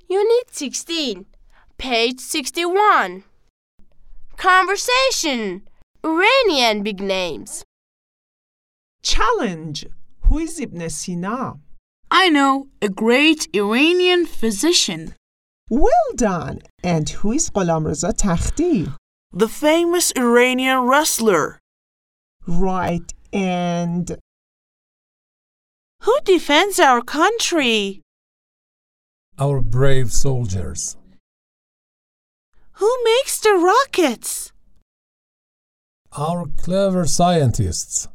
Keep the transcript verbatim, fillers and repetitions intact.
Unit sixteen, page sixty-one. Conversation. Iranian big names. Challenge. Who is Ibn Sina? I know, a great Iranian physician. Well done. And who is Ghulam Reza Takhti? The famous Iranian wrestler. Right. And Who defends our country? Our brave soldiers. Who makes the rockets? Our clever scientists.